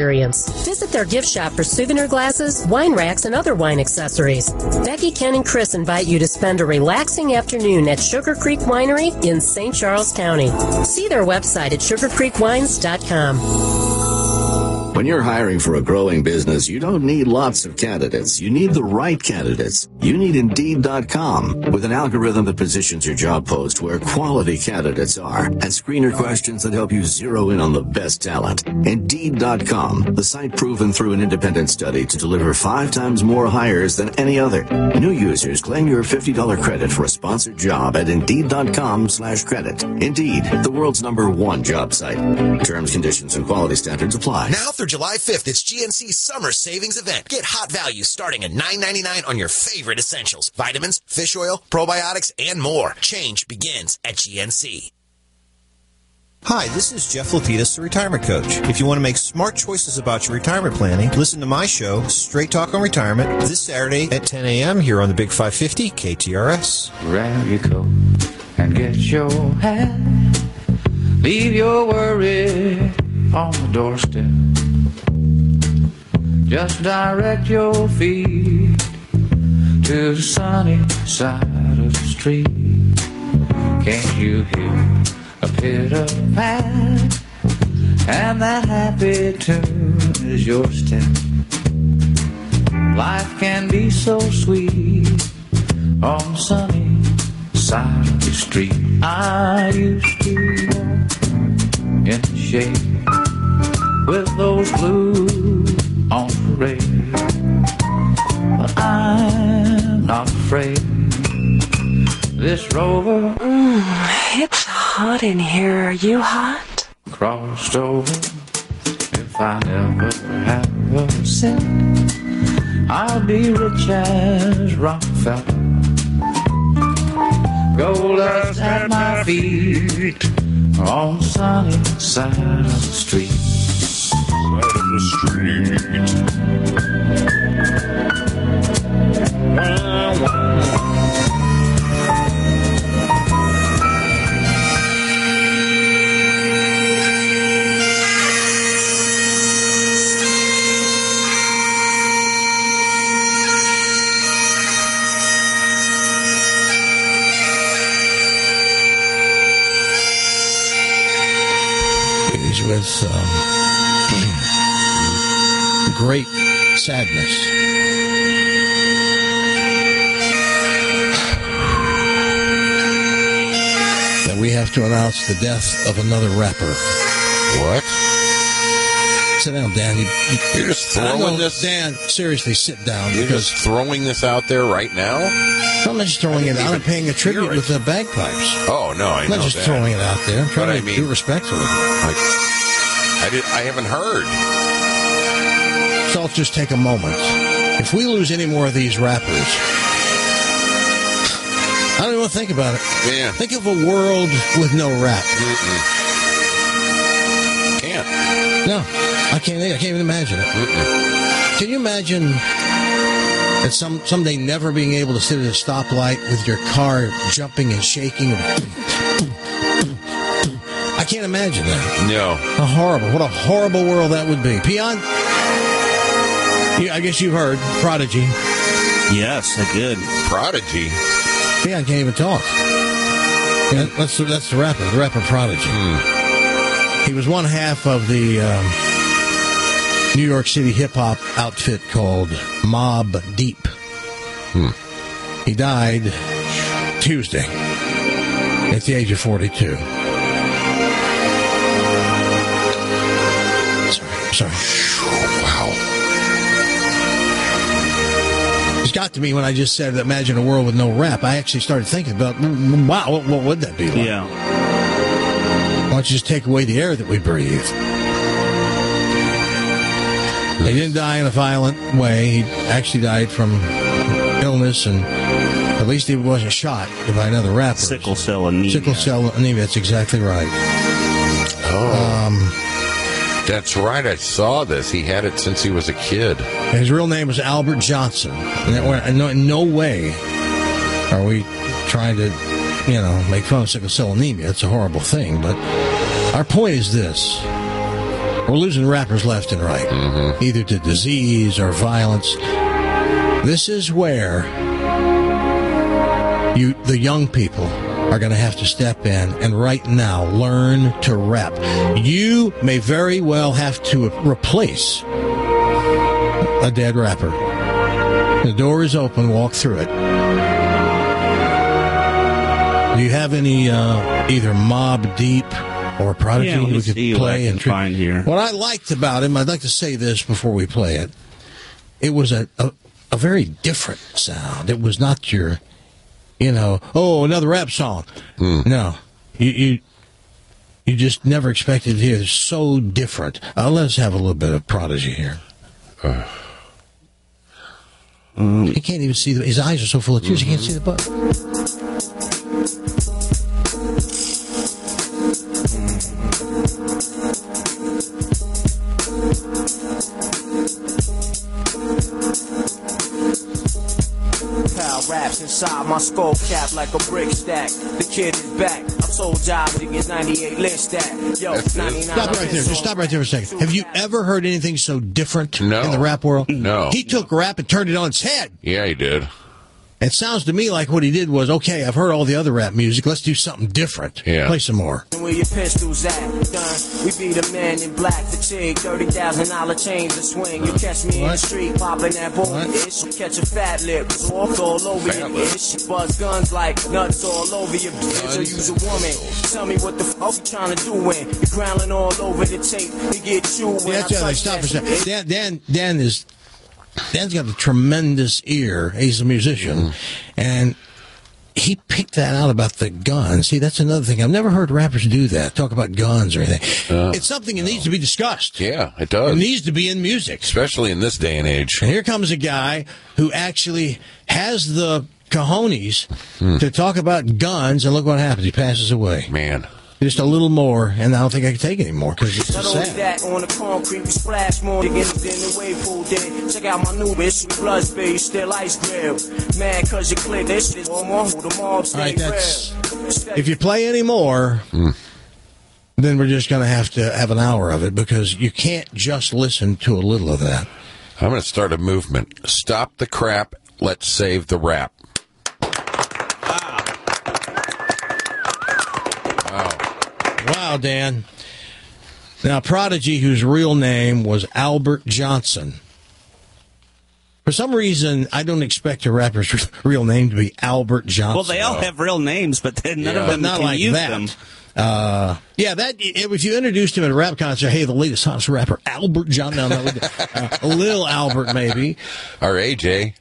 experience. Visit their gift shop for souvenir glasses, wine racks, and other wine accessories. Becky, Ken, and Chris invite you to spend a relaxing afternoon at Sugar Creek Winery in St. Charles County. See their website at sugarcreekwines.com. When you're hiring for a growing business, you don't need lots of candidates. You need the right candidates. You need Indeed.com. With an algorithm that positions your job post where quality candidates are and screener questions that help you zero in on the best talent. Indeed.com, the site proven through an independent study to deliver 5 times more hires than any other. New users claim your $50 credit for a sponsored job at Indeed.com/credit. Indeed, the world's #1 job site. Terms, conditions, and quality standards apply. Now through July 5th, it's GNC's Summer Savings Event. Get hot values starting at $9.99 on your favorite essentials, vitamins, fish oil, probiotics, and more. Change begins at GNC. Hi, this is Jeff Lapidus, the Retirement Coach. If you want to make smart choices about your retirement planning, listen to my show, Straight Talk on Retirement, this Saturday at 10 a.m. here on the Big 550 KTRS. Grab your coat and get your hat. Leave your worry on the doorstep. Just direct your feet to the sunny side of the street. Can't you hear a pitter-pat? And that happy tune is your step. Life can be so sweet on the sunny side of the street. I used to walk in the shade with those blues on parade, but I'm not afraid. This rover, it's hot in here. Are you hot? Crossed over. If I never have a cent, I'll be rich as Rockefeller. Gold dust at my feet on the sunny side of the street. With great sadness. That we have to announce the death of another rapper. What? Sit down, Dan. You're just throwing this? Dan, seriously, sit down. You're just throwing this out there right now? I'm not just throwing it out. I'm paying a tribute with the bagpipes. Oh, no, I know I'm not just throwing it out there. I'm trying to do respectfully. I haven't heard. So let's just take a moment. If we lose any more of these rappers, I don't even want to think about it. Yeah. Think of a world with no rap. Can't. No, I can't even imagine it. Can you imagine that someday never being able to sit at a stoplight with your car jumping and shaking? I can't imagine that. No. What a horrible world that would be. Peon, I guess you've heard Prodigy. Yes, I did. Prodigy? Peon can't even talk. Yeah, that's the rapper Prodigy. He was one half of the New York City hip-hop outfit called Mobb Deep. He died Tuesday at the age of 42. Sorry. Wow. It's got to me when I just said, imagine a world with no rap. I actually started thinking about, wow, what would that be like? Yeah. Why don't you just take away the air that we breathe? He didn't die in a violent way. He actually died from illness, and at least he wasn't shot by another rapper. Sickle cell anemia. Sickle cell anemia, that's exactly right. That's right. I saw this. He had it since he was a kid. His real name was Albert Johnson. And in no way are we trying to, make fun of sickle cell anemia. It's a horrible thing. But our point is this. We're losing rappers left and right, either to disease or violence. This is where the young people are going to have to step in and right now learn to rap. You may very well have to replace a dead rapper. The door is open. Walk through it. Do you have any either Mobb Deep or Prodigy we could play and find here? What I liked about him, I'd like to say this before we play it. It was a very different sound. It was not your, another rap song. No, you just never expected to hear. It's so different. Let's have a little bit of Prodigy here. He can't even see his eyes are so full of tears. He can't see the button. Raps inside my skull cap like a brick stack. The kid is back. I told Job to get 98 list that. Yo, 99. Stop right there. Just stop right there for a second. Have you ever heard anything so different in the rap world? No. He took rap and turned it on its head. Yeah, he did. It sounds to me like what he did was, okay, I've heard all the other rap music. Let's do something different. Yeah. Play some more. Where your pistols at? Done. We be the man in black fatigue. $30,000 chains to swing. You catch me in the street popping that bull-ish. Catch a fat lip. Walk all over your ish. Buzz guns like nuts all over your bitch. Or use a woman. Tell me what the fuck you trying to do when you're growling all over the tape. You get chewed when I touch stop that for a second. Dan's got a tremendous ear. He's a musician. And he picked that out about the guns. See, that's another thing. I've never heard rappers do that, talk about guns or anything. It's something that needs to be discussed. Yeah, it does. It needs to be in music. Especially in this day and age. And here comes a guy who actually has the cojones to talk about guns, and look what happens. He passes away. Man. Just a little more, and I don't think I can take it anymore because it's not only sad. that, on the concrete we splash more than the wave pool did. Check out my new bitch, blood spade, still ice grill. Man, cause you click this shit on more, the mob stay. All right, that's. If you play any more, then we're just going to have an hour of it because you can't just listen to a little of that. I'm going to start a movement. Stop the crap. Let's save the rap. Wow, Dan. Now, Prodigy, whose real name was Albert Johnson. For some reason, I don't expect a rapper's real name to be Albert Johnson. Well, they all have real names, but then none of them not can like use that. them. If you introduced him at a rap concert, hey, the latest hottest rapper, Albert Johnson, Lil Albert, maybe. Or AJ.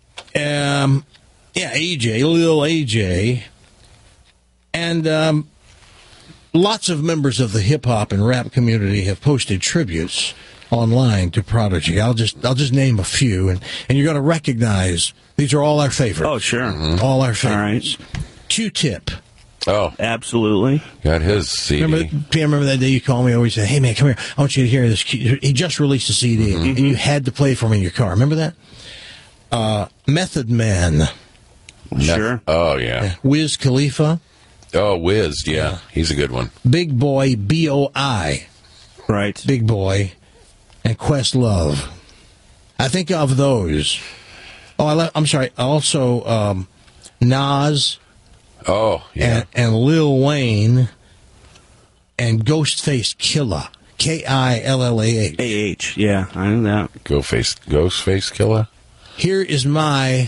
AJ, Lil AJ. And lots of members of the hip-hop and rap community have posted tributes online to Prodigy. I'll just name a few, and you're going to recognize these are all our favorites. Oh, sure. All our favorites. All right. Q-Tip. Oh. Absolutely. Got his CD. Remember that day you called me? I always said, hey, man, come here. I want you to hear this. He just released a CD, and you had to play it for me in your car. Remember that? Method Man. Sure. Oh, yeah. Wiz Khalifa. Oh, Wiz, yeah. He's a good one. Big Boy, B.O.I. Right. Big Boy. And Questlove. I think of those. Oh, I'm sorry. Also, Nas. Oh, yeah. And Lil Wayne. And Ghostface Killah. K-I-L-L-A-H. A-H, yeah. I know that. Ghostface Killah. Here is my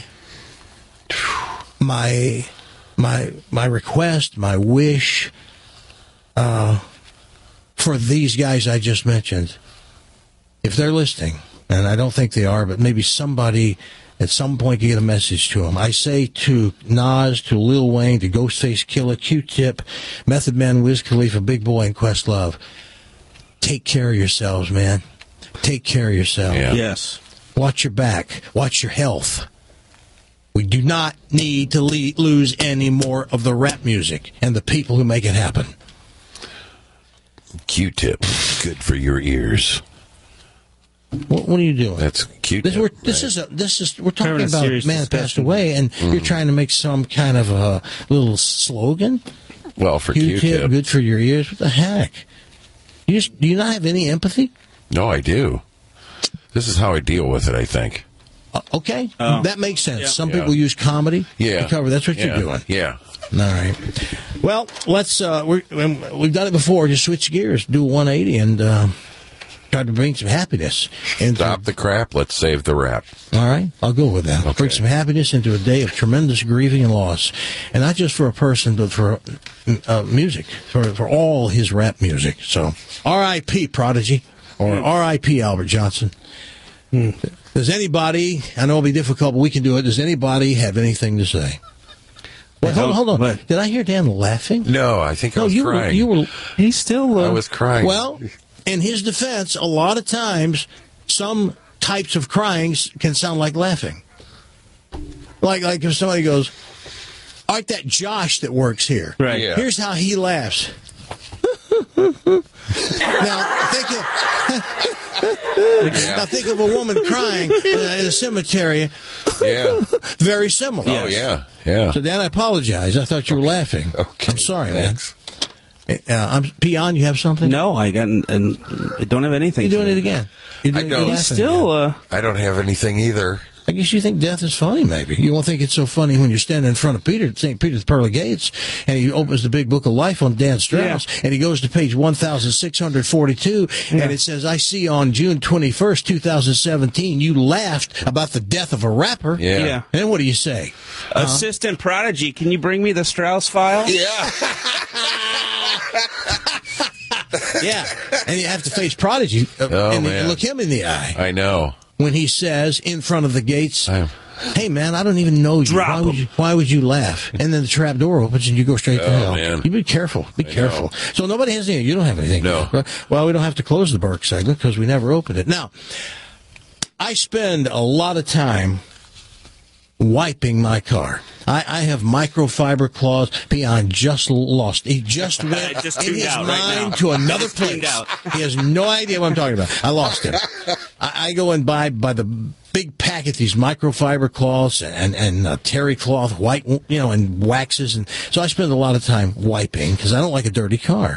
request, my wish for these guys I just mentioned. If they're listening, and I don't think they are, but maybe somebody at some point can get a message to them. I say to Nas, to Lil Wayne, to Ghostface Killah, Q-Tip, Method Man, Wiz Khalifa, Big Boy, and Questlove, take care of yourselves, man. Take care of yourselves. Yeah. Yes. Watch your back. Watch your health. We do not need to lose any more of the rap music and the people who make it happen. Q-Tip, good for your ears. What are you doing? That's Q-Tip. We're talking about a man that passed away, and you're trying to make some kind of a little slogan. Well, for Q-Tip, Q-Tip, good for your ears. What the heck? Do you not have any empathy? No, I do. This is how I deal with it, I think. Okay, that makes sense. Yeah. Some people use comedy to cover. That's what you're doing. Yeah. All right. Well, let's. We've done it before. Just switch gears, do a 180, and try to bring some happiness. Stop the crap. Let's save the rap. All right, I'll go with that. Okay. Bring some happiness into a day of tremendous grieving and loss, and not just for a person, but for music, for all his rap music. So, R.I.P. Prodigy, or R.I.P. Albert Johnson. Does anybody? I know it'll be difficult, but we can do it. Does anybody have anything to say? Wait, hold on. What? Did I hear Dan laughing? No, I think I was crying. You were. He's still. I was crying. Well, in his defense, a lot of times, some types of crying can sound like laughing. Like if somebody goes, like that Josh that works here. Right. Yeah. Here's how he laughs. Now think of a woman crying in a cemetery. Yeah. Very similar. Oh, yeah. Yeah. So, Dan, I apologize. I thought you were laughing. Okay. I'm sorry, Thanks. man. I'm Peon. You have something? No, I got. And I don't have anything. You're doing today. it again. You're doing I don't. you're He's laughing still. again. I don't have anything either. I guess you think death is funny, maybe. You won't think it's so funny when you're standing in front of Peter at St. Peter's Pearly Gates, and he opens the big book of life on Dan Strauss, and he goes to page 1642, and it says, I see on June 21st, 2017, you laughed about the death of a rapper. Yeah. Yeah. And then what do you say? Assistant Prodigy, can you bring me the Strauss file? Yeah. Yeah. And you have to face Prodigy and man. look him in the eye I know. when he says in front of the gates, I- hey, man, I don't even know you. Drop Why would you laugh? And then the trap door opens and you go straight to hell. man. You be careful. Be careful. So nobody has anything. You don't have anything. No. Well, we don't have to close the Burke segment because we never opened it. Now, I spend a lot of time wiping my car. I have microfiber cloths. Peon just lost. He just went Just in tuned his out right mind now. to another Just tuned place. out. He has no idea what I'm talking about. I lost him. I go and buy by the big packet these microfiber cloths and terry cloth, white, and waxes, and so I spend a lot of time wiping because I don't like a dirty car.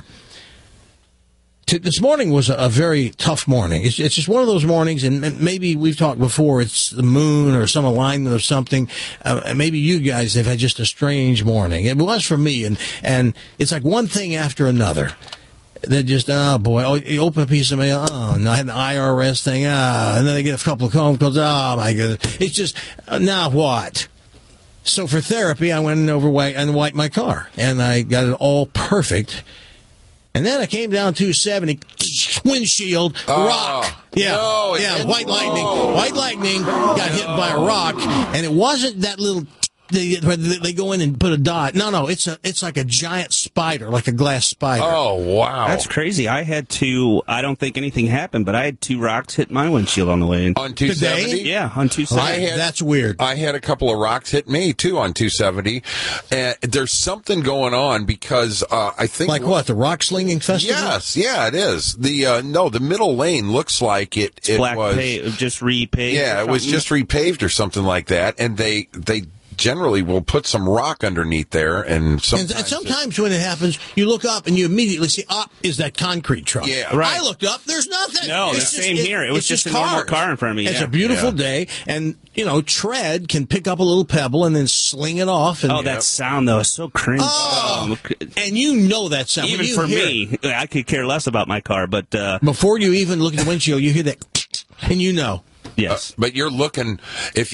This morning was a very tough morning. It's just one of those mornings, and maybe we've talked before, it's the moon or some alignment of something. Maybe you guys have had just a strange morning. It was for me, and it's like one thing after another. That just, oh boy, you open a piece of mail, no, I had an IRS thing, and then I get a couple of phone calls, oh my goodness. It's just, now what? So for therapy, I went over and wiped my car, and I got it all perfect. And then I came down 270, windshield, rock. Yeah, no, white lightning. White lightning got hit by a rock, and it wasn't that little. They go in and put a dot. No, it's like a giant spider, like a glass spider. Oh, wow. That's crazy. I don't think anything happened, but I had 2 rocks hit my windshield on the way in. On 270? Today? Yeah, on 270. That's weird. I had a couple of rocks hit me, too, on 270. There's something going on because I think... Like what, the rock slinging festival? Yes, yeah, it is. The middle lane looks like it Black was... just repaved. Yeah, it was just repaved or something like that, and they generally will put some rock underneath there, and sometimes when it happens, you look up and you immediately see, is that concrete truck? Yeah, right. I looked up, there's nothing. No, the same here. It was just a normal car in front of me. It's a beautiful day, and tread can pick up a little pebble and then sling it off. And, that sound though is so cringe. And you know that sound. Even for me, I could care less about my car, but before you even look at the windshield, you hear that, and you know. Yes, but you're looking if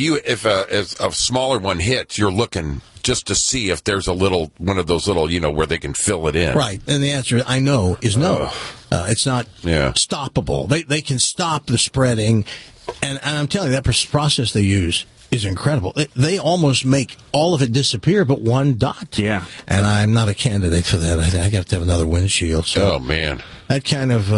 a smaller one hits, you're looking just to see if there's a little one of those little where they can fill it in. Right, and the answer I know is no. It's not stoppable. They can stop the spreading, and I'm telling you that process they use is incredible. They almost make all of it disappear, but one dot. Yeah, and I'm not a candidate for that. I have to have another windshield. So oh man, that kind of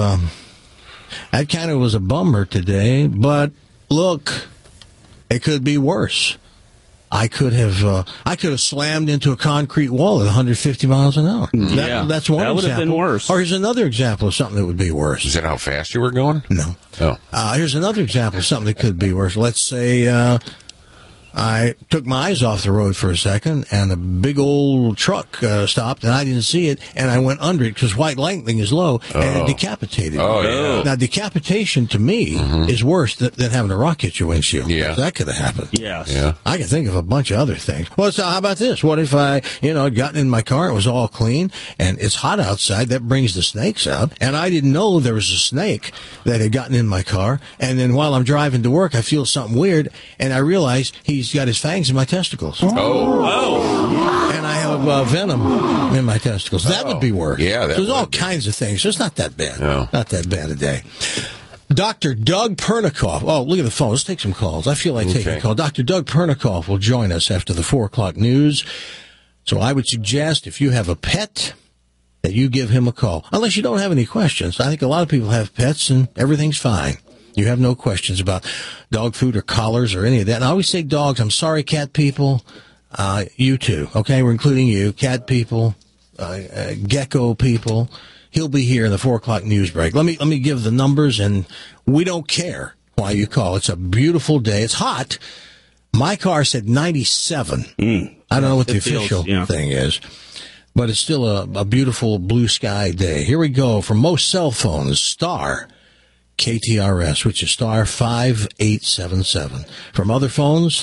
was a bummer today, but. Look, it could be worse. I could have slammed into a concrete wall at 150 miles an hour. That's one example. That would have been worse. Or here's another example of something that would be worse. Is that how fast you were going? No. Oh. Here's another example of something that could be worse. Let's say I took my eyes off the road for a second, and a big old truck stopped, and I didn't see it, and I went under it because white lightning is low, and it decapitated me. Yeah. Now, decapitation to me is worse than having a rock hit your windshield. Yeah. That could have happened. Yes. Yeah. I can think of a bunch of other things. Well, so how about this? What if I, had gotten in my car, it was all clean, and it's hot outside, that brings the snakes out, and I didn't know there was a snake that had gotten in my car, and then while I'm driving to work, I feel something weird, and I realize he's got his fangs in my testicles. Oh. And I have venom in my testicles. That would be worse. Yeah, There's all kinds of things. So it's not that bad. No. Not that bad a day. Dr. Doug Pernikoff. Oh, look at the phone. Let's take some calls. I feel like taking a call. Dr. Doug Pernikoff will join us after the 4 o'clock news. So I would suggest if you have a pet, that you give him a call. Unless you don't have any questions. I think a lot of people have pets and everything's fine. You have no questions about dog food or collars or any of that. And I always say dogs. I'm sorry, cat people. You too. Okay, we're including you. Cat people, gecko people. He'll be here in the 4 o'clock news break. Let me give the numbers, and we don't care why you call. It's a beautiful day. It's hot. My car said 97. I don't know what the official thing is, but it's still a beautiful blue sky day. Here we go. For most cell phones, star KTRS, which is star 5877. From other phones,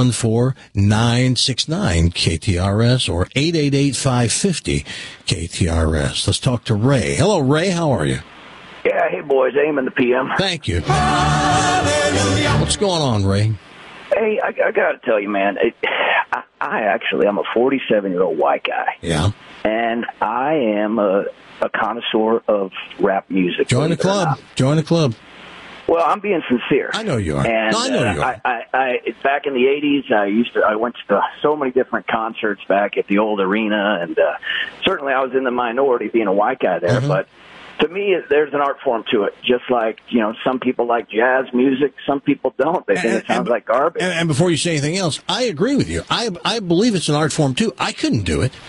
314-969-KTRS or 888-550-KTRS. Let's talk to Ray. Hello, Ray. How are you? Yeah, hey, boys. Aim the PM. Thank you. What's going on, Ray? Hey, I got to tell you, man, I'm a 47-year-old white guy. Yeah. And I am a connoisseur of rap music. Join the club. Join the club. Well, I'm being sincere. I know you are. And I know you are. I back in the 80s, I went to so many different concerts back at the old arena, and certainly I was in the minority being a white guy there, but to me, there's an art form to it. Just like, some people like jazz music, some people don't. They think it sounds like garbage. And before you say anything else, I agree with you. I believe it's an art form, too. I couldn't do it.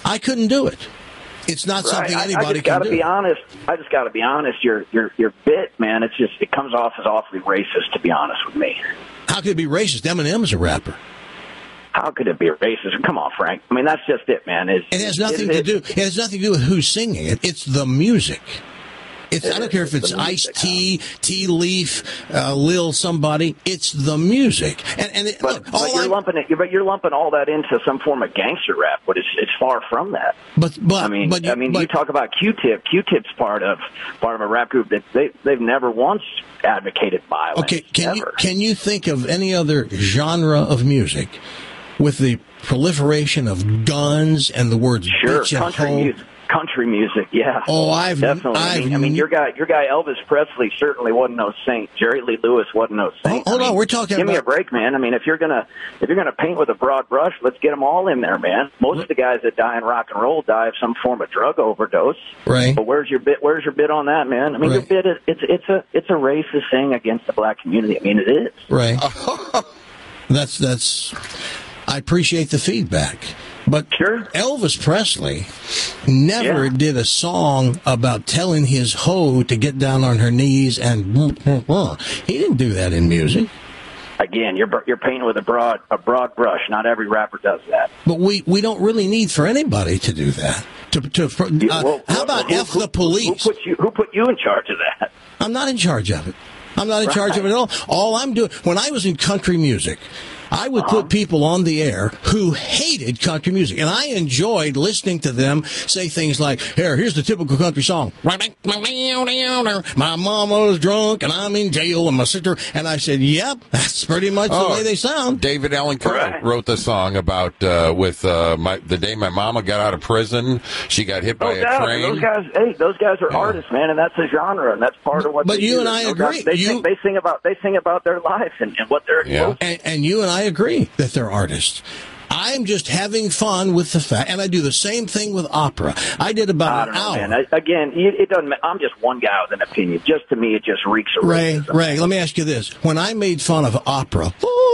It's not something anybody can do. I just got to be honest. Your bit, man, it comes off as awfully racist, to be honest with me. How could it be racist? Eminem is a rapper. How could it be racist? Come on, Frank. I mean, that's just it, man. It has nothing to do. It has nothing to do with who's singing it. It's the music. I don't care if it's Ice-T, T-Leaf, Lil somebody. It's the music. But you're lumping all that into some form of gangster rap, but it's far from that. But you talk about Q-Tip. Q-Tip's part of a rap group that they've never once advocated violence. Okay, can you think of any other genre of music with the proliferation of guns and the words bitch and hoe? Country music, yeah. Oh, definitely. I mean, your guy Elvis Presley certainly wasn't no saint. Jerry Lee Lewis wasn't no saint. Hold on, we're talking. Give me a break, man. I mean, if you're gonna paint with a broad brush, let's get them all in there, man. Most of the guys that die in rock and roll die of some form of drug overdose. Right. But where's your bit on that, man? I mean, your bit it's a racist thing against the black community. I mean, it is. Right. That's. I appreciate the feedback. But Elvis Presley never did a song about telling his hoe to get down on her knees and he didn't do that in music. Again, you're painting with a broad brush. Not every rapper does that. But we don't really need for anybody to do that. How about F the police? Who put you in charge of that? I'm not in charge of it. I'm not in charge of it at all. All I'm doing, when I was in country music, I would put people on the air who hated country music, and I enjoyed listening to them say things like, here's the typical country song. My mama was drunk, and I'm in jail, and my sister, and I said, yep, that's pretty much the way they sound. David Allan Coe wrote the song about the day my mama got out of prison, she got hit by a train. Those guys are artists, man, and that's a genre, and that's part of what they do. But you and I agree. They sing about their life and what they're exposed to. And you and I agree that they're artists. I'm just having fun with the fact, and I do the same thing with opera. I did about an hour. Man. Again, it doesn't. I'm just one guy with an opinion. Just to me, it just reeks of racism. Ray, let me ask you this: when I made fun of opera,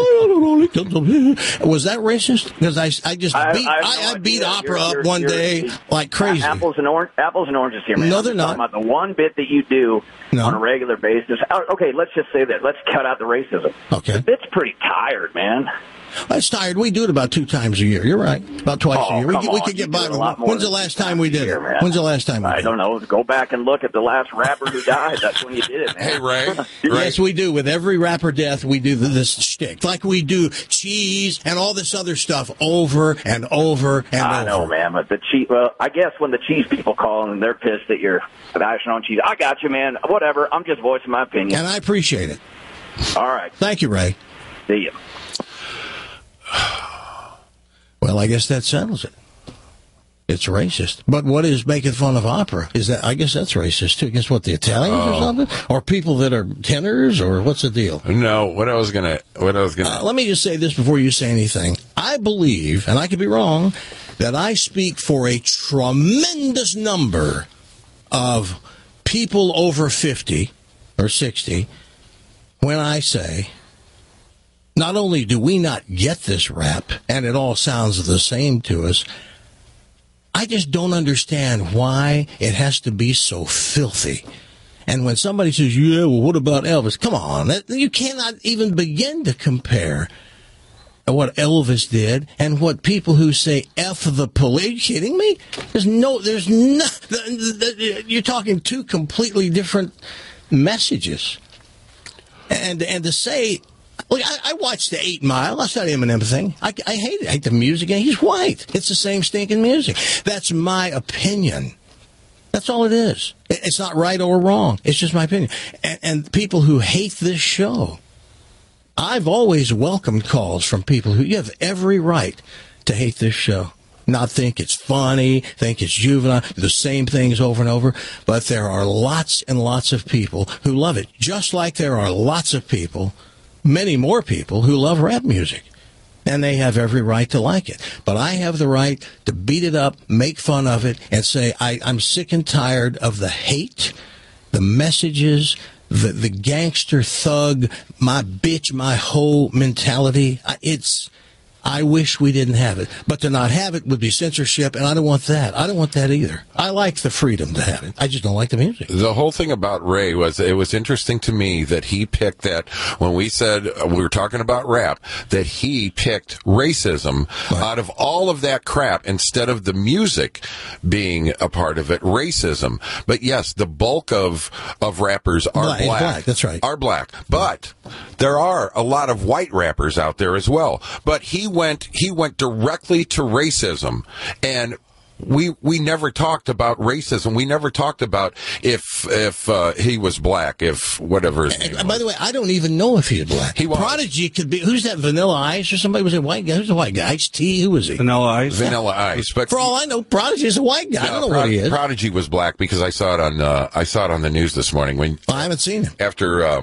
was that racist? Because I beat opera up one day like crazy. Apples and oranges here, man. No, they're not. About the one bit that you do on a regular basis. Okay, let's just say that. Let's cut out the racism. Okay. The bit's pretty tired, man. It's tired. We do it about 2 times a year. You're right. About twice a year. We could get by. When's the last time we did it? When's the last time we did it? I don't know. Go back and look at the last rapper who died. That's when you did it, man. Hey, Ray. Yes, we do. With every rapper death, we do this shtick. Like we do cheese and all this other stuff over and over and over. I know, man. But the cheese, well, I guess when the cheese people call and they're pissed that you're bashing on cheese, I got you, man. Whatever. I'm just voicing my opinion. And I appreciate it. All right. Thank you, Ray. See you. Well, I guess that settles it. It's racist. But what is making fun of opera? Is that? I guess that's racist too. Against what, the Italians or something, or people that are tenors, or what's the deal? No, what I was gonna. Let me just say this before you say anything. I believe, and I could be wrong, that I speak for a tremendous number of people over 50 or 60 when I say, not only do we not get this rap, and it all sounds the same to us, I just don't understand why it has to be so filthy. And when somebody says, yeah, well, what about Elvis? Come on, you cannot even begin to compare what Elvis did and what people who say F the police. Are you kidding me? You're talking 2 completely different messages. And to say, look, I watched the 8 Mile. That's not Eminem thing. I hate it. I hate the music. And he's white. It's the same stinking music. That's my opinion. That's all it is. It's not right or wrong. It's just my opinion. And people who hate this show, I've always welcomed calls from people who, you have every right to hate this show. Not think it's funny, think it's juvenile, the same things over and over. But there are lots and lots of people who love it. Just like there are lots of people, many more people, who love rap music. And they have every right to like it. But I have the right to beat it up, make fun of it, and say I'm sick and tired of the hate, the messages, the gangster thug, my bitch, my hoe mentality. I wish we didn't have it. But to not have it would be censorship, and I don't want that. I don't want that either. I like the freedom to have it. I just don't like the music. The whole thing about Ray was, it was interesting to me that he picked that, when we said we were talking about rap, that he picked racism out of all of that crap instead of the music being a part of it, racism. But yes, the bulk of rappers are black. That's right. Are black. But there are a lot of white rappers out there as well. But he went directly to racism, and we never talked about racism. We never talked about if he was black, if whatever his name was. By the way, I don't even know if he's black. He was. Prodigy could be. Who's that? Vanilla Ice or somebody? Was it white guy? Who's the white guy? Ice-T? Who was he? Vanilla Ice. Vanilla Ice. But for all I know, Prodigy is a white guy. I don't know what he is. Prodigy was black because I saw it on the news this morning. I haven't seen him after.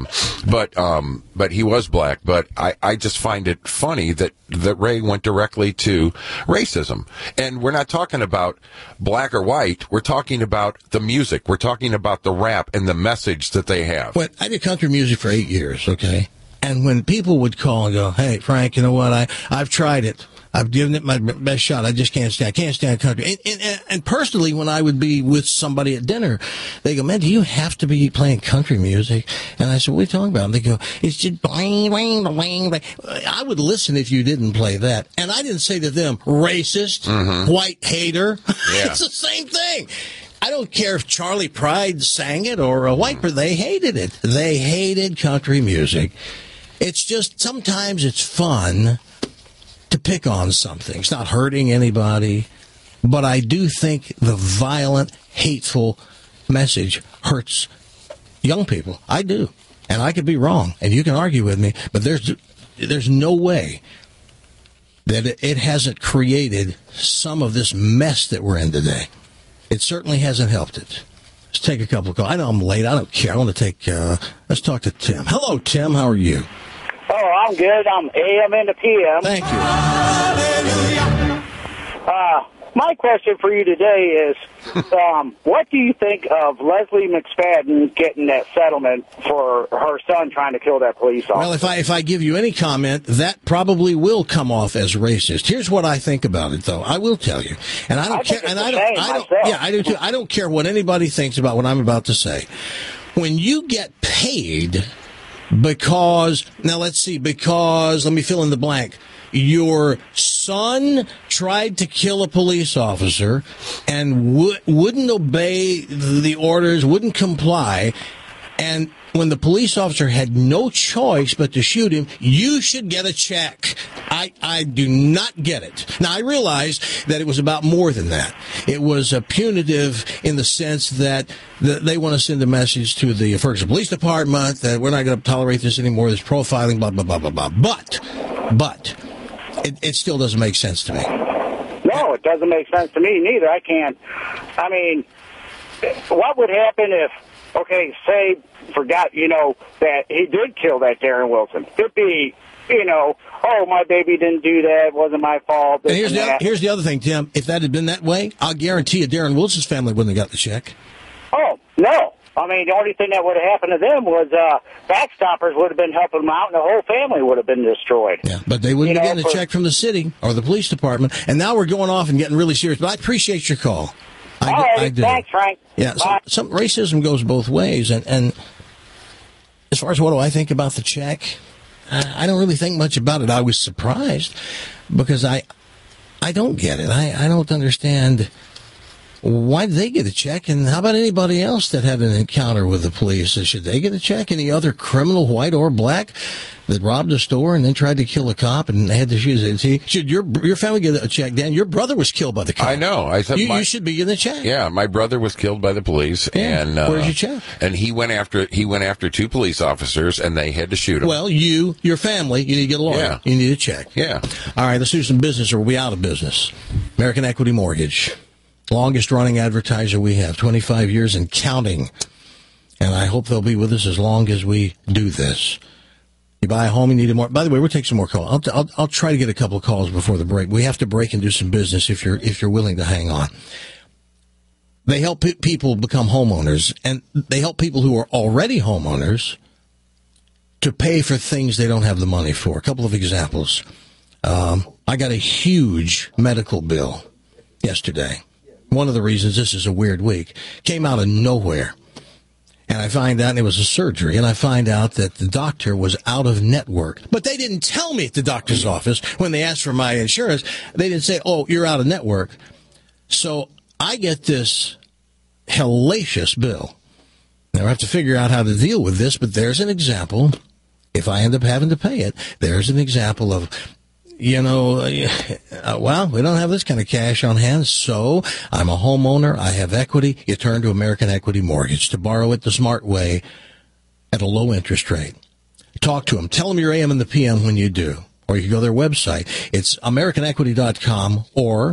But he was black. But I just find it funny that Ray went directly to racism, and we're not talking about black or white. We're talking about the music. We're talking about the rap and the message that they have. Well, I did country music for 8 years, okay? And when people would call and go, hey, Frank, you know what? I've tried it. I've given it my best shot. I just can't stand. I can't stand country. And personally, when I would be with somebody at dinner, they go, man, do you have to be playing country music? And I said, what are you talking about? And they go, it's just bling, bling, bling, bling. I would listen if you didn't play that. And I didn't say to them, racist, white hater. Yeah. It's the same thing. I don't care if Charlie Pride sang it or a white person. They hated it. They hated country music. It's just, sometimes it's fun to pick on something. It's not hurting anybody, but I do think the violent, hateful message hurts young people. I do. And I could be wrong, and you can argue with me, but there's no way that it hasn't created some of this mess that we're in today. It certainly hasn't helped it. Let's take a couple of calls. I know I'm late. I don't care. I want to take, let's talk to Tim. Hello, Tim. How are you? Oh, I'm good. I'm AM into PM. Thank you. My question for you today is, what do you think of Leslie McSpadden getting that settlement for her son trying to kill that police officer? Well, if I give you any comment, that probably will come off as racist. Here's what I think about it, though. I will tell you, and I don't care. And I do too. I don't care what anybody thinks about what I'm about to say. when you get paid because, now let's see, because, let me fill in the blank, your son tried to kill a police officer and wouldn't obey the orders, wouldn't comply, and when the police officer had no choice but to shoot him, you should get a check. I do not get it. Now, I realize that it was about more than that. It was punitive in the sense that they want to send a message to the Ferguson Police Department that we're not going to tolerate this anymore, this profiling, blah, blah, blah, blah, blah. But it still doesn't make sense to me. No, it doesn't make sense to me neither. I mean, what would happen if, okay, say, forgot, that he did kill that Darren Wilson. It'd be, oh, my baby didn't do that, it wasn't my fault. And here's the other thing, Tim. If that had been that way, I'll guarantee you Darren Wilson's family wouldn't have got the check. Oh, no. I mean, the only thing that would have happened to them was backstoppers would have been helping them out, and the whole family would have been destroyed. Yeah, but they wouldn't have gotten a check from the city or the police department. And now we're going off and getting really serious. But I appreciate your call. I do. Thanks, Frank. Yeah, some racism goes both ways. And as far as what do I think about the check, I don't really think much about it. I was surprised because I don't get it. I don't understand. Why did they get a check? And how about anybody else that had an encounter with the police? Should they get a check? Any other criminal, white or black, that robbed a store and then tried to kill a cop and had to shoot it? Should your family get a check, Dan? Your brother was killed by the cop. I know. I said you should be getting a check. Yeah, my brother was killed by the police. Yeah. And where's your check? And he went after two police officers, and they had to shoot him. Well, your family, you need to get a lawyer. Yeah. You need a check. Yeah. All right, let's do some business or we'll be out of business. American Equity Mortgage. Longest running advertiser we have, 25 years and counting. And I hope they'll be with us as long as we do this. You buy a home, you need more. By the way, we'll take some more calls. I'll try to get a couple of calls before the break. We have to break and do some business if you're willing to hang on. They help people become homeowners, and they help people who are already homeowners to pay for things they don't have the money for. A couple of examples. I got a huge medical bill yesterday. One of the reasons this is a weird week, came out of nowhere. And I find out, and it was a surgery, and I find out that the doctor was out of network. But they didn't tell me at the doctor's office when they asked for my insurance. They didn't say, oh, you're out of network. So I get this hellacious bill. Now I have to figure out how to deal with this, but there's an example. If I end up having to pay it, there's an example of, well, we don't have this kind of cash on hand, so I'm a homeowner, I have equity. You turn to American Equity Mortgage to borrow it the smart way at a low interest rate. Talk to them. Tell them your AM and the PM when you do. Or you can go to their website. It's AmericanEquity.com or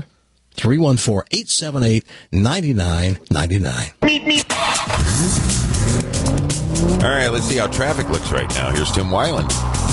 314-878-9999. All right, let's see how traffic looks right now. Here's Tim Weiland.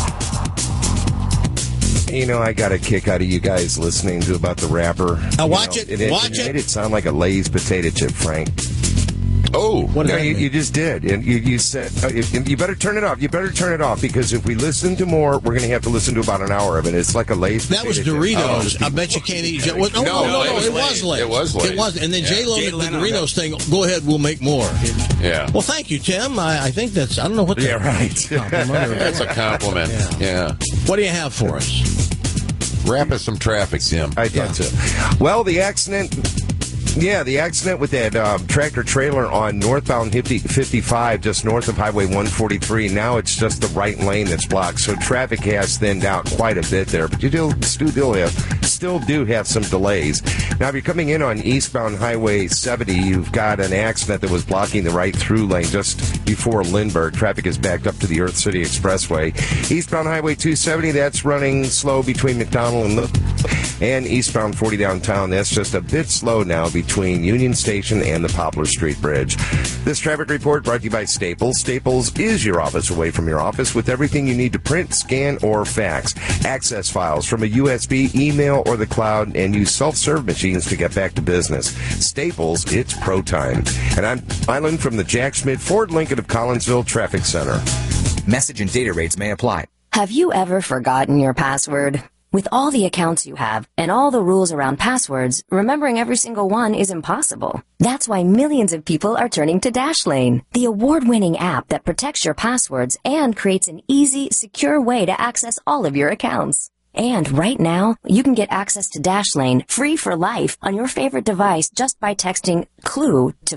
I got a kick out of you guys listening to about the rapper. Watch it. It made it sound like a Lay's potato chip, Frank. Oh, what no, you just did. And you said, you better turn it off. You better turn it off because if we listen to more, we're going to have to listen to about an hour of it. It's like a Lay's potato chip. That was Doritos. I bet you can't eat. No, it was Lay's. It was Lay's. It was. And then J-Lo did the Doritos thing. Go ahead, we'll make more. Yeah. Well, thank you, Tim. I think that's, I don't know what the compliment. That's a compliment. Yeah. What do you have for us? Wrap us some traffic, Tim. I thought so. Well, the accident with that tractor trailer on northbound 55, just north of Highway 143. Now it's just the right lane that's blocked, so traffic has thinned out quite a bit there. But you still do have some delays. Now, if you're coming in on eastbound Highway 70, you've got an accident that was blocking the right through lane just before Lindbergh. Traffic is backed up to the Earth City Expressway. Eastbound Highway 270, that's running slow between McDonald and eastbound 40 downtown. That's just a bit slow now between Union Station and the Poplar Street Bridge. This traffic report brought to you by Staples. Staples is your office away from your office with everything you need to print, scan, or fax. Access files from a USB, email, or the cloud, and use self-serve machines to get back to business. Staples, it's pro time. And I'm Island from the Jack Schmidt Ford Lincoln of Collinsville Traffic Center. Message and data rates may apply. Have you ever forgotten your password? With all the accounts you have and all the rules around passwords, remembering every single one is impossible. That's why millions of people are turning to Dashlane, the award-winning app that protects your passwords and creates an easy, secure way to access all of your accounts. And right now, you can get access to Dashlane free for life on your favorite device just by texting CLUE to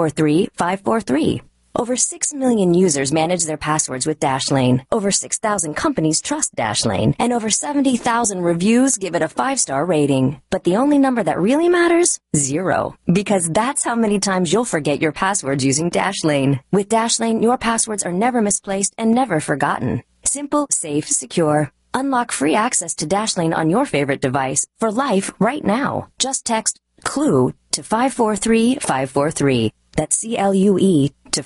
543-543. Over 6 million users manage their passwords with Dashlane. Over 6,000 companies trust Dashlane. And over 70,000 reviews give it a 5-star rating. But the only number that really matters? 0. Because that's how many times you'll forget your passwords using Dashlane. With Dashlane, your passwords are never misplaced and never forgotten. Simple, safe, secure. Unlock free access to Dashlane on your favorite device for life right now. Just text CLUE to 543-543. That's CLUE to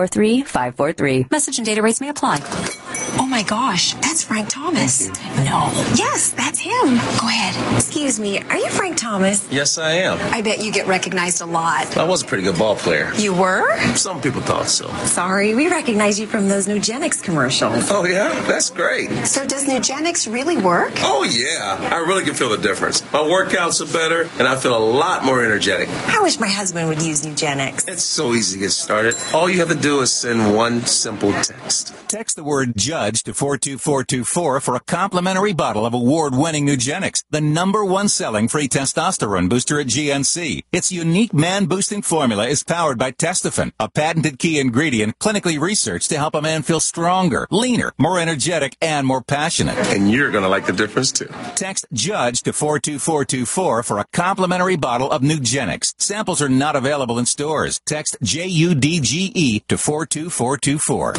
543-543. Message and data rates may apply. Oh my gosh, that's Frank Thomas. No. Yes, that's him. Go ahead. Excuse me, are you Frank Thomas? Yes, I am. I bet you get recognized a lot. I was a pretty good ball player. You were? Some people thought so. Sorry, we recognize you from those Nugenix commercials. Oh, yeah? That's great. So does Nugenix really work? Oh, yeah. I really can feel the difference. My workouts are better, and I feel a lot more energetic. I wish my husband would use Nugenix. It's so easy to get started. All you have to do is send one simple text. Text the word JUDGE to 42424 for a complimentary bottle of award-winning Nugenix, the #1 selling free testosterone booster at GNC. Its unique man-boosting formula is powered by Testofen, a patented key ingredient clinically researched to help a man feel stronger, leaner, more energetic, and more passionate. And you're going to like the difference, too. Text JUDGE to 42424 for a complimentary bottle of Nugenix. Samples are not available in stores. Text JUDGE to 42424.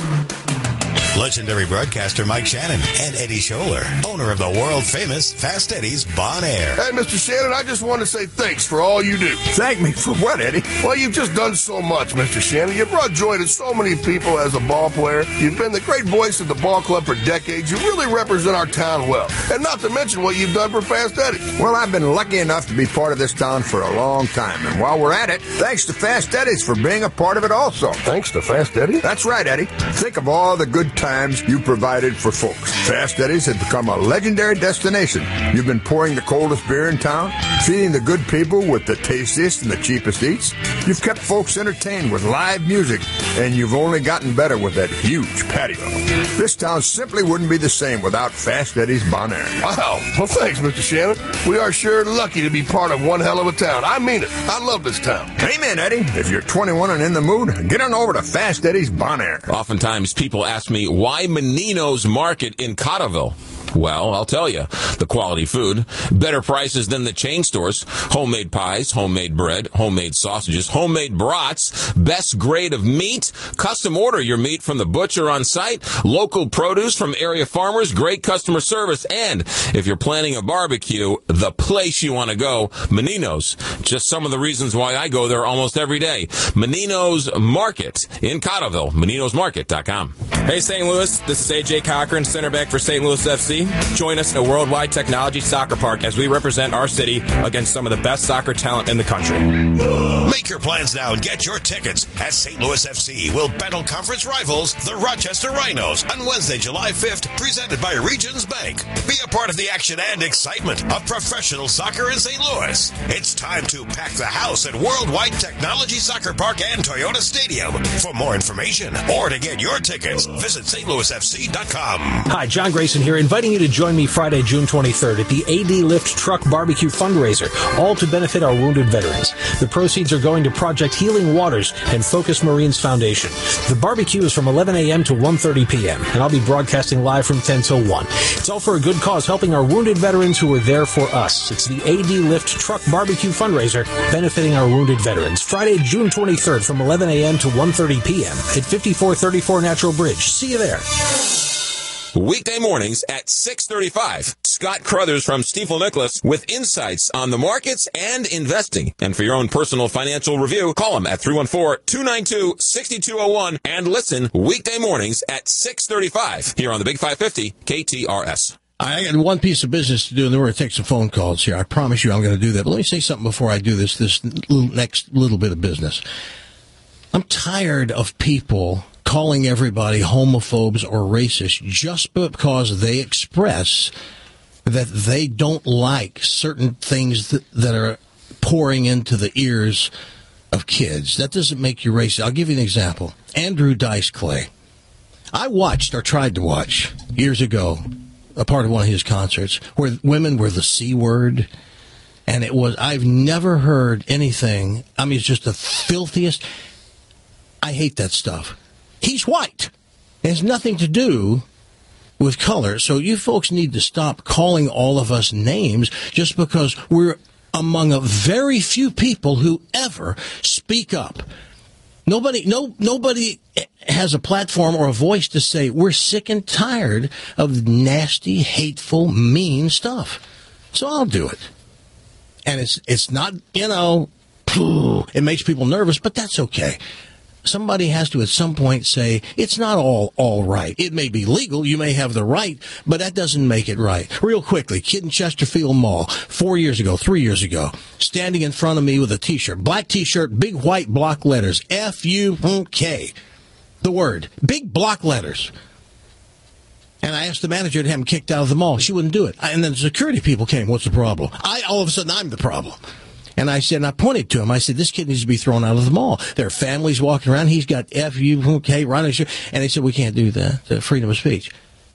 Legendary broadcaster Mike Shannon and Eddie Scholler, owner of the world-famous Fast Eddie's Bon Air. Hey, Mr. Shannon, I just want to say thanks for all you do. Thank me for what, Eddie? Well, you've just done so much, Mr. Shannon. You brought joy to so many people as a ball player. You've been the great voice of the ball club for decades. You really represent our town well. And not to mention what you've done for Fast Eddie's. Well, I've been lucky enough to be part of this town for a long time. And while we're at it, thanks to Fast Eddie's for being a part of it also. Thanks to Fast Eddie? That's right, Eddie. Think of all the good times you provided for folks. Fast Eddie's has become a legendary destination. You've been pouring the coldest beer in town, feeding the good people with the tastiest and the cheapest eats. You've kept folks entertained with live music, and you've only gotten better with that huge patio. This town simply wouldn't be the same without Fast Eddie's Bon Air. Wow. Well, thanks, Mr. Shannon. We are sure lucky to be part of one hell of a town. I mean it. I love this town. Amen, Eddie. If you're 21 and in the mood, get on over to Fast Eddie's Bon Air. Oftentimes, people ask me, why Menino's Market in Cotterville? Well, I'll tell you. The quality food, better prices than the chain stores, homemade pies, homemade bread, homemade sausages, homemade brats, best grade of meat, custom order your meat from the butcher on site, local produce from area farmers, great customer service, and if you're planning a barbecue, the place you want to go, Menino's. Just some of the reasons why I go there almost every day. Menino's Market in Cotterville, MeninosMarket.com. Hey, St. Louis, this is A.J. Cochran, center back for St. Louis FC. Join us in a worldwide technology soccer park as we represent our city against some of the best soccer talent in the country. Make your plans now and get your tickets as St. Louis FC will battle conference rivals, the Rochester Rhinos, on Wednesday, July 5th, presented by Regions Bank. Be a part of the action and excitement of professional soccer in St. Louis. It's time to pack the house at Worldwide Technology Soccer Park and Toyota Stadium. For more information or to get your tickets, visit stlouisfc.com. Hi, John Grayson here, inviting you to join me Friday, June 23rd at the AD Lift Truck Barbecue Fundraiser, all to benefit our wounded veterans. The proceeds are going to Project Healing Waters and Focus Marines Foundation. The barbecue is from 11 a.m. to 1:30 p.m., and I'll be broadcasting live from 10 till 1. It's all for a good cause, helping our wounded veterans who are there for us. It's the AD Lift Truck Barbecue Fundraiser, benefiting our wounded veterans. Friday, June 23rd from 11 a.m. to 1:30 p.m. at 5434 Natural Bridge. See you there. Weekday mornings at 6:35. Scott Crothers from Stifel Nicholas with insights on the markets and investing. And for your own personal financial review, call him at 314-292-6201 and listen weekday mornings at 6:35 here on the Big 550 KTRS. I got one piece of business to do, and then we're going to take some phone calls here. I promise you I'm going to do that. But let me say something before I do this next little bit of business. I'm tired of people calling everybody homophobes or racist just because they express that they don't like certain things that are pouring into the ears of kids. That doesn't make you racist. I'll give you an example. Andrew Dice Clay. I watched, or tried to watch, years ago, a part of one of his concerts, where women were the C word. And I've never heard anything. I mean, it's just the filthiest. I hate that stuff. He's white. It has nothing to do with color. So you folks need to stop calling all of us names just because we're among a very few people who ever speak up. Nobody has a platform or a voice to say we're sick and tired of nasty, hateful, mean stuff. So I'll do it. And it's not, it makes people nervous, but that's okay. Somebody has to at some point say, it's not all right. It may be legal, you may have the right, but that doesn't make it right. Real quickly, kid in Chesterfield Mall, 3 years ago, standing in front of me with a T-shirt, black T-shirt, big white block letters, F-U-K, the word, big block letters. And I asked the manager to have him kicked out of the mall. She wouldn't do it. And then the security people came. What's the problem? All of a sudden, I'm the problem. And I said, and I pointed to him. I said, this kid needs to be thrown out of the mall. There are families walking around. He's got F-U-K right on his shirt. And they said, we can't do that. The freedom of speech.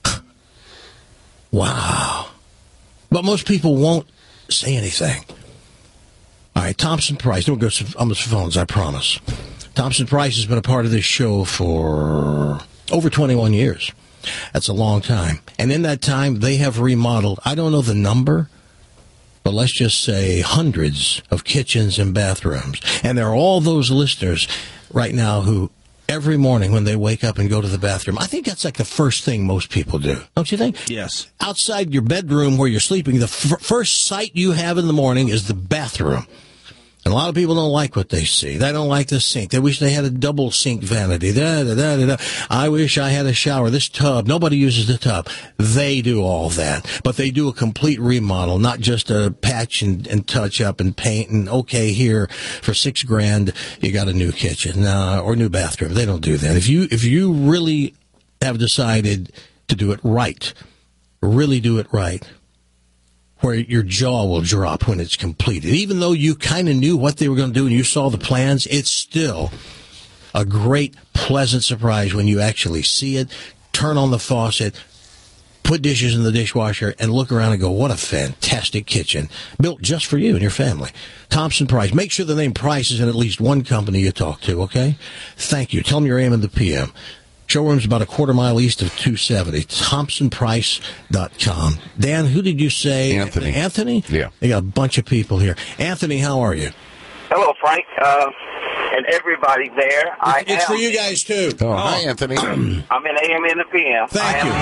Wow. But most people won't say anything. All right, Thompson Price. Don't go on the phones, I promise. Thompson Price has been a part of this show for over 21 years. That's a long time. And in that time, they have remodeled, I don't know the number, but let's just say hundreds of kitchens and bathrooms. And there are all those listeners right now who every morning when they wake up and go to the bathroom, I think that's like the first thing most people do. Don't you think? Yes. Outside your bedroom where you're sleeping, the first sight you have in the morning is the bathroom. And a lot of people don't like what they see. They don't like the sink. They wish they had a double sink vanity. I wish I had a shower. This tub, nobody uses the tub. They do all that. But they do a complete remodel, not just a patch and touch up and paint and, okay, here for $6,000, you got a new kitchen or new bathroom. They don't do that. If you really have decided to do it right, really do it right, where your jaw will drop when it's completed. Even though you kind of knew what they were going to do and you saw the plans, it's still a great, pleasant surprise when you actually see it, turn on the faucet, put dishes in the dishwasher, and look around and go, what a fantastic kitchen, built just for you and your family. Thompson Price. Make sure the name Price is in at least one company you talk to, okay? Thank you. Tell them your AM and the PM. Showroom's about a quarter mile east of 270. ThompsonPrice.com. Dan, who did you say? Anthony. Anthony? Yeah. They got a bunch of people here. Anthony, how are you? Hello, Frank, and everybody there. It's for you guys, too. Hi, Anthony. I'm in AM and the PM. Thank you.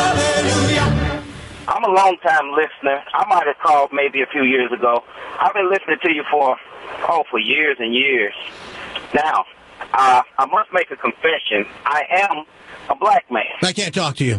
I'm a long-time listener. I might have called maybe a few years ago. I've been listening to you for years and years. Now, I must make a confession. I am a black man. I can't talk to you.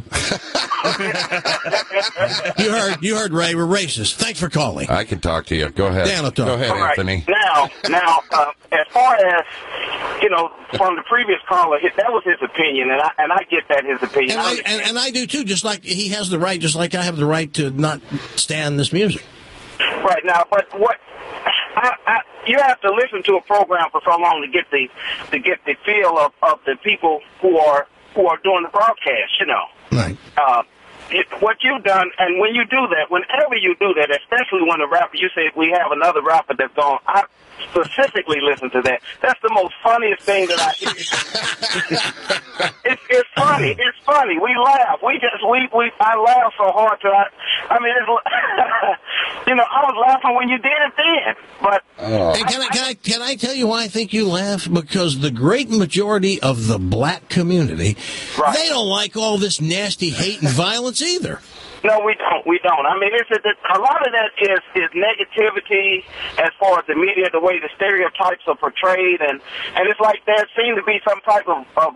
You heard Ray. We're racist. Thanks for calling. I can talk to you. Go ahead. Dan will talk. Go ahead, All right. Anthony. Now, as far as from the previous caller, that was his opinion, and I get that his opinion. And I do too. Just like he has the right, just like I have the right to not stand this music. Right now, but what you have to listen to a program for so long to get the feel of the people who are doing the broadcast. Right. What you've done, and when you do that, whenever you do that, especially when a rapper, you say we have another rapper that's gone. I specifically listen to that. That's the most funniest thing that I hear. It's funny. It's funny. We laugh. I laugh so hard to I was laughing when you did it then. But hey, can I tell you why I think you laugh? Because the great majority of the black community, they don't like all this nasty hate and violence either. No, we don't. I mean, a lot of that is negativity as far as the media, the way the stereotypes are portrayed, and it's like there seems to be some type of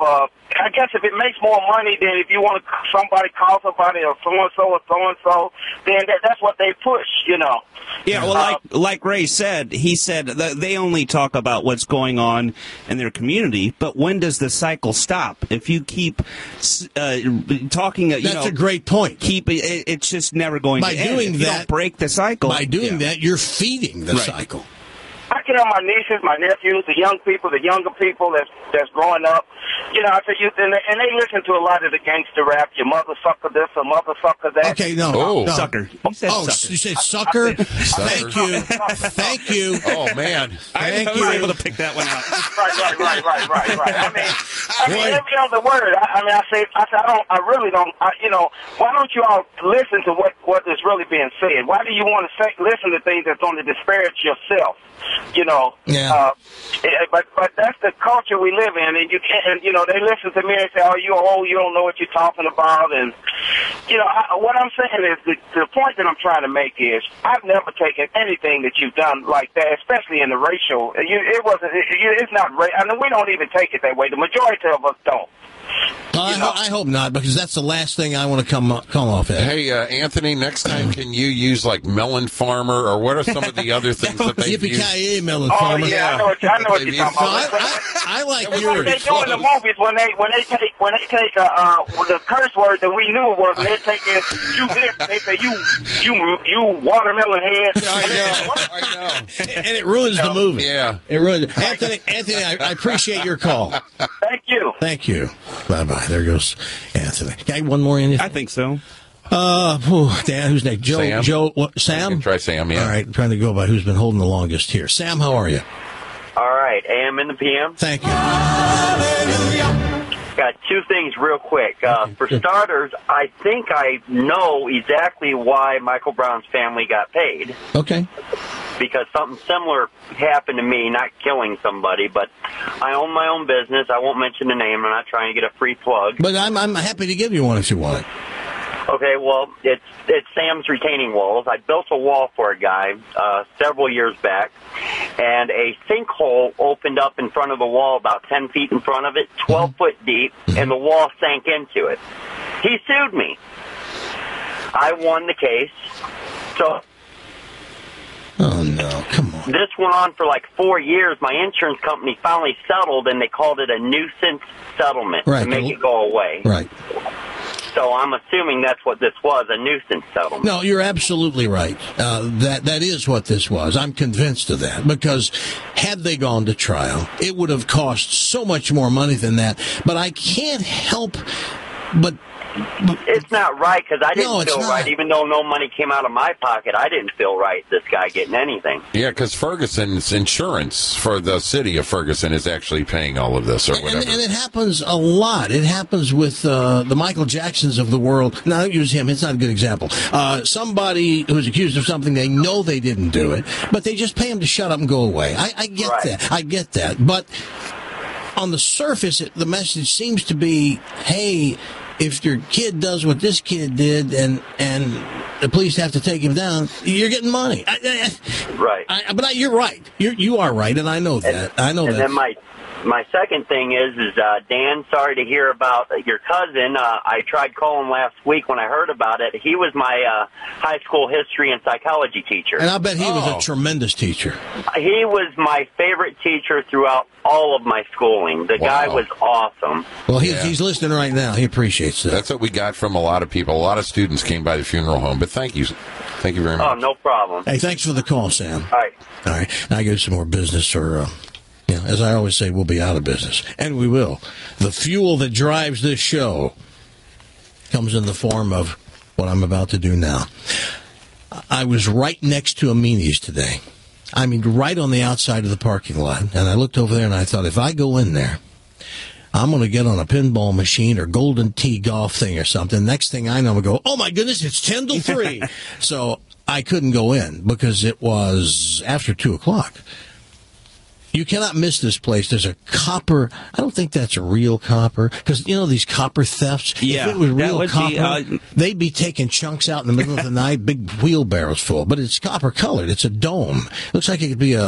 I guess if it makes more money than if you want to somebody call somebody or so, then that's what they push, you know. Yeah, well, like Ray said, he said that they only talk about what's going on in their community, but when does the cycle stop? If you keep talking, that's a great point. It's just never going to end. By doing that, you don't break the cycle. By doing that, you're feeding the cycle. I can tell my nieces, my nephews, the young people, the younger people that's growing up. You know, I say and they listen to a lot of the gangster rap. Your mother sucker this, or mother sucker that. Okay, no. Sucker. You said sucker? Thank you. Thank you. Oh man, I was able to pick that one out. Right. I mean, every other word. I really don't. Why don't you all listen to what is really being said? Why do you want to listen to things that's going to disparage yourself? You know, but that's the culture we live in, and you can't. And, you know, they listen to me and say, "Oh, you're old, you don't know what you're talking about." And you know, what I'm saying is the point that I'm trying to make is I've never taken anything that you've done like that, especially in the racial. It's not. I mean, we don't even take it that way. The majority of us don't. I hope not, because that's the last thing I want to come off at. Hey, Anthony, next time can you use like melon farmer, or what are some of the other things that they use? Yippee-ki-yay, melon farmer. Oh yeah, I know what you're talking about. I like yours. What they do in the movies when they take the curse word that we knew was when they take it, they say you watermelon head. I know. And it ruins the movie. Yeah, it ruins it. Anthony, I appreciate your call. Thank you. Bye-bye. There goes Anthony. Got one more in you? I think so. Dan, who's next? Sam. Sam? Try Sam, yeah. All right, trying to go by who's been holding the longest here. Sam, how are you? All right, AM and the PM. Thank you. Got two things real quick. For starters, I think I know exactly why Michael Brown's family got paid. Okay. Because something similar happened to me, not killing somebody, but I own my own business. I won't mention the name. I'm not trying to get a free plug. But I'm happy to give you one if you want it. Okay, well, it's Sam's retaining walls. I built a wall for a guy several years back, and a sinkhole opened up in front of the wall about 10 feet in front of it, 12 foot deep, and the wall sank into it. He sued me. I won the case. So... Oh, no, come on. This went on for like 4 years. My insurance company finally settled, and they called it a nuisance settlement to make it go away. Right. So I'm assuming that's what this was, a nuisance settlement. No, you're absolutely right. That is what this was. I'm convinced of that, because had they gone to trial, it would have cost so much more money than that. But I can't help but... It's not right, because I didn't feel right. Even though no money came out of my pocket, I didn't feel right, this guy getting anything. Yeah, because Ferguson's insurance for the city of Ferguson is actually paying all of this, or whatever. And it happens a lot. It happens with the Michael Jacksons of the world. Now, don't use him. It's not a good example. Somebody who's accused of something, they know they didn't do it, but they just pay him to shut up and go away. I get that. I get that. But on the surface, the message seems to be, hey... if your kid does what this kid did and the police have to take him down, you're getting money. Right. But you're right. You are right, and I know that. And then my second thing is Dan, sorry to hear about your cousin. I tried calling last week when I heard about it. He was my high school history and psychology teacher. And I bet he was a tremendous teacher. He was my favorite teacher throughout all of my schooling. The guy was awesome. Well, he's listening right now. He appreciates that. That's what we got from a lot of people. A lot of students came by the funeral home. But thank you. Thank you very much. Oh, no problem. Hey, thanks for the call, Sam. All right. All right. Now I get some more business, or... as I always say, we'll be out of business. And we will. The fuel that drives this show comes in the form of what I'm about to do now. I was right next to Amini's today. I mean, right on the outside of the parking lot. And I looked over there and I thought, if I go in there, I'm going to get on a pinball machine or Golden Tee golf thing or something. Next thing I know, I'm going to go, oh, my goodness, it's 10-3. So I couldn't go in because it was after 2 o'clock. You cannot miss this place. There's a copper. I don't think that's a real copper because these copper thefts. Yeah, if it was real copper, be, they'd be taking chunks out in the middle of the night, big wheelbarrows full. But it's copper colored. It's a dome. Looks like it could be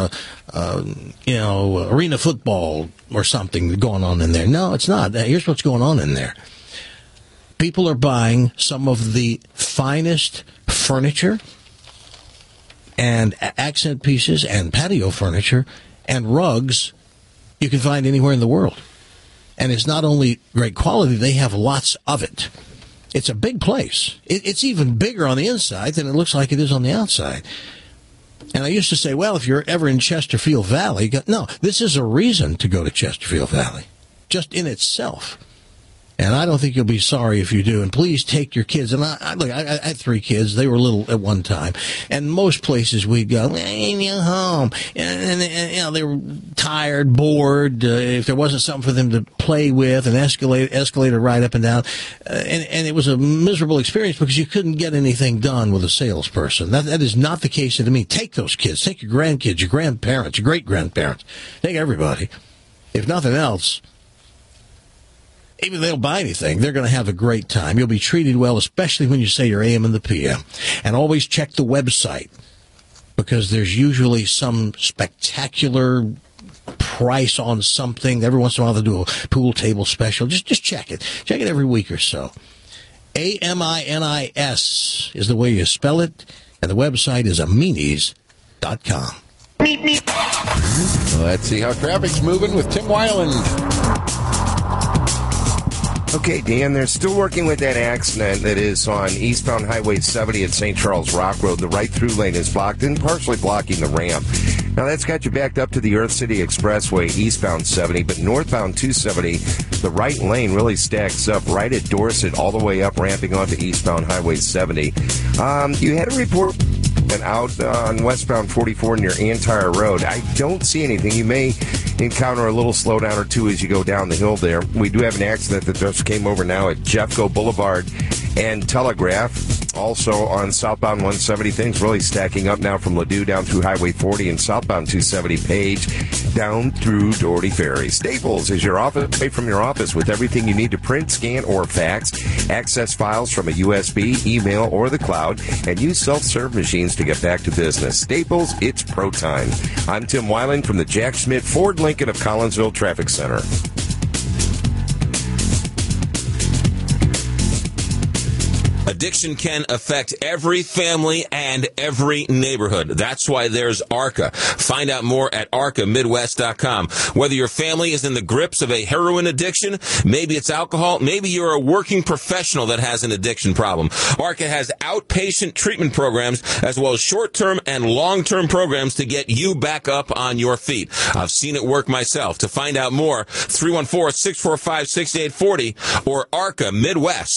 arena football or something going on in there. No, it's not. Here's what's going on in there. People are buying some of the finest furniture and accent pieces and patio furniture and rugs you can find anywhere in the world. And it's not only great quality, they have lots of it. It's a big place. It's even bigger on the inside than it looks like it is on the outside. And I used to say, well, if you're ever in Chesterfield Valley, no, this is a reason to go to Chesterfield Valley, just in itself. And I don't think you'll be sorry if you do. And please take your kids. And I had 3 kids. They were little at one time. And most places we'd go, home. And they were tired, bored. If there wasn't something for them to play with, an escalator right up and down. And it was a miserable experience because you couldn't get anything done with a salesperson. That is not the case to me. Take those kids. Take your grandkids, your grandparents, your great-grandparents. Take everybody. If nothing else, even if they don't buy anything, they're going to have a great time. You'll be treated well, especially when you say your AM and the PM. And always check the website because there's usually some spectacular price on something. Every once in a while they do a pool table special. Just check it. Check it every week or so. AMINIS is the way you spell it. And the website is aminis.com. Let's see how traffic's moving with Tim Weiland. Okay, Dan, they're still working with that accident that is on eastbound Highway 70 at St. Charles Rock Road. The right-through lane is blocked and partially blocking the ramp. Now, that's got you backed up to the Earth City Expressway, eastbound 70, but northbound 270, the right lane really stacks up right at Dorset all the way up, ramping onto eastbound Highway 70. You had a report out on westbound 44 near Antire Road. I don't see anything. You may encounter a little slowdown or two as you go down the hill there. We do have an accident that just came over now at Jeffco Boulevard and Telegraph. Also on southbound 170, things really stacking up now from Ladue down through Highway 40 and southbound 270 Page down through Doherty Ferry. Staples is your office, away from your office with everything you need to print, scan, or fax. Access files from a USB, email, or the cloud, and use self-serve machines to get back to business. Staples, it's pro time. I'm Tim Weiland from the Jack Schmidt Ford Lincoln of Collinsville Traffic Center. Addiction can affect every family and every neighborhood. That's why there's ARCA. Find out more at arcamidwest.com. Whether your family is in the grips of a heroin addiction, maybe it's alcohol, maybe you're a working professional that has an addiction problem. ARCA has outpatient treatment programs as well as short-term and long-term programs to get you back up on your feet. I've seen it work myself. To find out more, 314-645-6840 or ARCAMidwest.com.